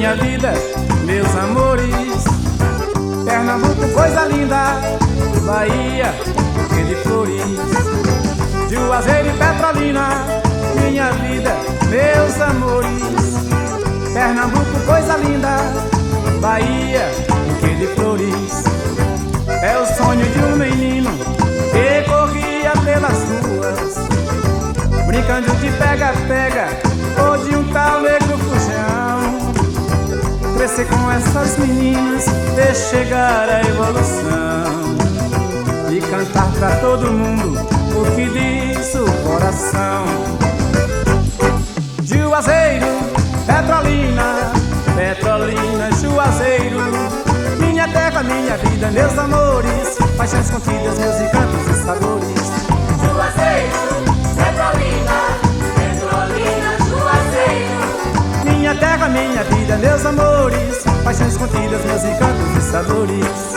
minha vida, meus amores. Pernambuco, coisa linda, Bahia, buquê de flores. Juazeiro e Petrolina, minha vida, meus amores. Pernambuco, coisa linda, Bahia, buquê de flores. É o sonho de um menino que corria pelas ruas, brincando de pega-pega ou de um tal negro fujão. Crescer com essas meninas, ver chegar a evolução e cantar pra todo mundo o que diz o coração. Juazeiro, Petrolina, Petrolina, Juazeiro, minha terra, minha vida, meus amores, paixões contidas, meus encantos e sabores. Juazeiro, Petrolina, Petrolina, Juazeiro, minha terra, minha vida, meus amores, paixões contidas, meus encantos e sabores.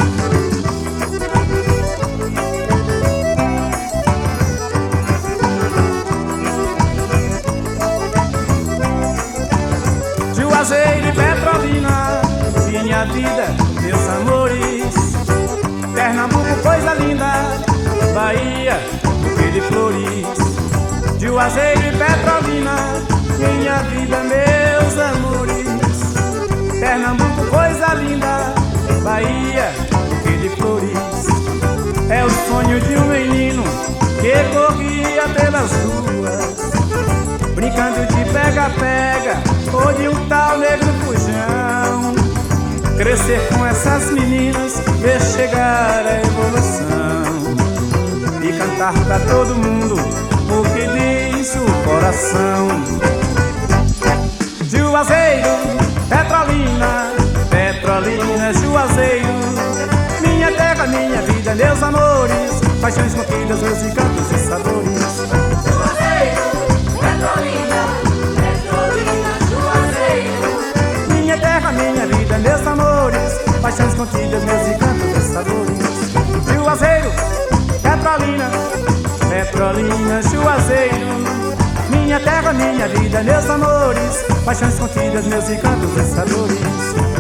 Juazeiro e Petrolina, minha vida, meus amores. Pernambuco, coisa linda, Bahia, buquê de flores. Juazeiro e Petrolina, minha vida, meus amores. Pernambuco, coisa linda, Bahia, buquê de flores. É o sonho de um menino que corria pelas ruas, brincando de pega-pega ou de um tal negro fujão. Crescer com essas meninas, ver chegar a evolução e cantar pra todo mundo o que diz o coração. Juazeiro, Petrolina, Petrolina, Juazeiro, minha terra, minha vida, meus amores, paixões contidas, meus encantos e sabores. Juazeiro, Petrolina, Petrolina, Juazeiro, minha terra, minha vida, meus amores, paixões contidas, meus encantos e sabores. Juazeiro, Petrolina, Petrolina, Juazeiro, minha terra, minha vida, meus amores, paixões contidas, meus encantos e sabores.